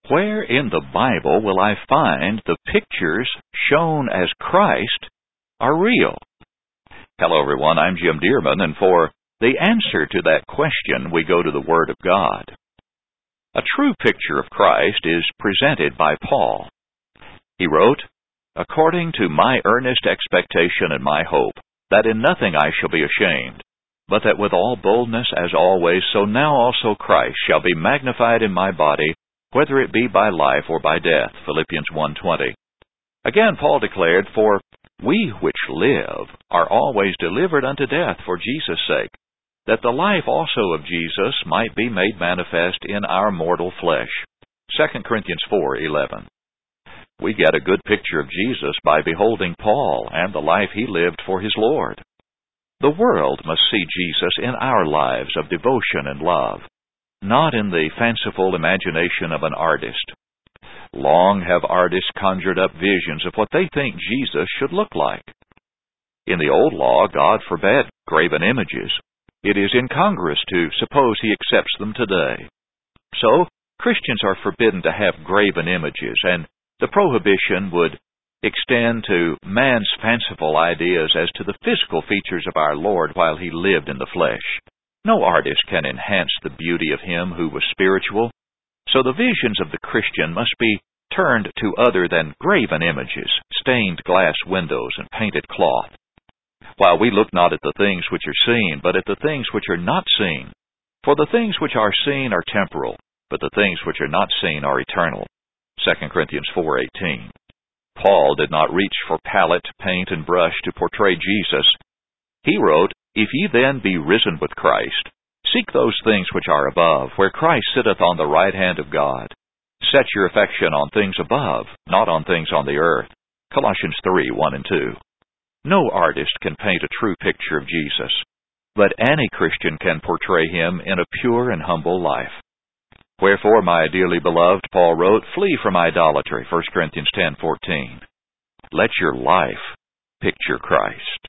Where in the Bible will I find the pictures shown as Christ are real? Hello everyone, I'm Jim Dearman, and for the answer to that question, we go to the Word of God. A true picture of Christ is presented by Paul. He wrote, "According to my earnest expectation and my hope, that in nothing I shall be ashamed, but that with all boldness as always, so now also Christ shall be magnified in my body, whether it be by life or by death." Philippians 1:20. Again, Paul declared, "For we which live are always delivered unto death for Jesus' sake, that the life also of Jesus might be made manifest in our mortal flesh." 2 Corinthians 4:11. We get a good picture of Jesus by beholding Paul and the life he lived for his Lord. The world must see Jesus in our lives of devotion and love, not in the fanciful imagination of an artist. Long have artists conjured up visions of what they think Jesus should look like. In the Old Law, God forbade graven images. It is incongruous to suppose He accepts them today. So, Christians are forbidden to have graven images, and the prohibition would extend to man's fanciful ideas as to the physical features of our Lord while He lived in the flesh. No artist can enhance the beauty of Him who was spiritual, so the visions of the Christian must be turned to other than graven images, stained glass windows, and painted cloth. While we look not at the things which are seen, but at the things which are not seen. For the things which are seen are temporal, but the things which are not seen are eternal. 2 Corinthians 4:18. Paul did not reach for palette, paint, and brush to portray Jesus. He wrote, "If ye then be risen with Christ, seek those things which are above, where Christ sitteth on the right hand of God. Set your affection on things above, not on things on the earth." Colossians 3:1 and 2. No artist can paint a true picture of Jesus, but any Christian can portray Him in a pure and humble life. "Wherefore, my dearly beloved," Paul wrote, "flee from idolatry." 1 Corinthians 10:14. Let your life picture Christ.